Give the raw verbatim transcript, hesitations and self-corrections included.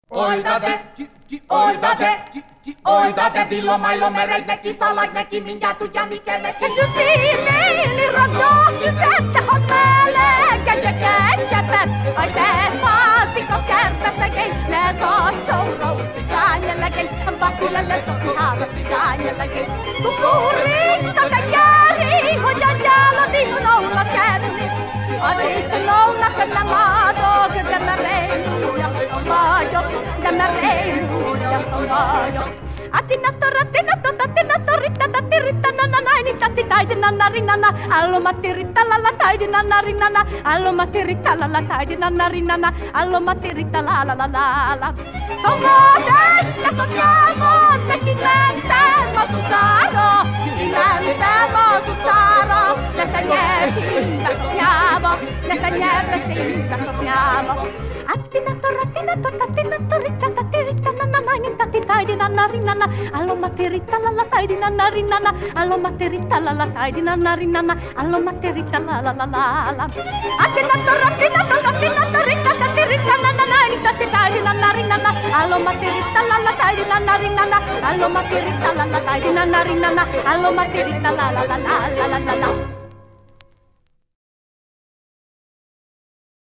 Oidate, oidate, oidate, dillo mailo mereid neki, salaid neki, minkä tuja mikelle. Ja sysimeeli rakkaat, että hot meille, ja kätsepät, ai tee vaasikko kärpässä kei, nää saa showroutsi kaanjalla kei, vasilalle toki haavatsi kaanjalla kei. Kukurin taka jääri, hojan jäällä tisnoulla känni. Adissa nolla kyllä maato, kyllä mä reinu, ja somaajo, ja mä reinu, ja somaajo. Atinatto, ratinatto, tatinatto, rittata, tiritta, nana, nainin, tatti, taidi, nana, rinnana, allomatti, rittalalla, taidi, nana, rinnana, allomatti, rittalalla, taidi, nana, rinnana, allomatti, rittalalla, la, la, la. Somodes, ja sotsiamo, teki mäntä, ma sutsaro, imäntä, ma sutsaro, näsä njäsin, mä sopniamo, näsä njäsin, mä sopniamo. Atinatto, ratinatto, tatinatto, rittata, tiritta, nana, nainin, tatti, taidi, nana, rinnana, allomatti, rittalalla, taidi, nana, rinnana, allomatti, rittalalla, taidi, nana, rinnana, allomatti, rittalalla, la, la, la. Atinatto, ratinatto, tatinatto, rittata, tiritta, nana, nainin, tatti, taidi, nana, rinnana, allomatti, rittalalla, taidi, nana, rinnana, allomatti, rittalalla, taidi, nana, rinnana, allomatti, rittalalla, la, la, la, la, la, la.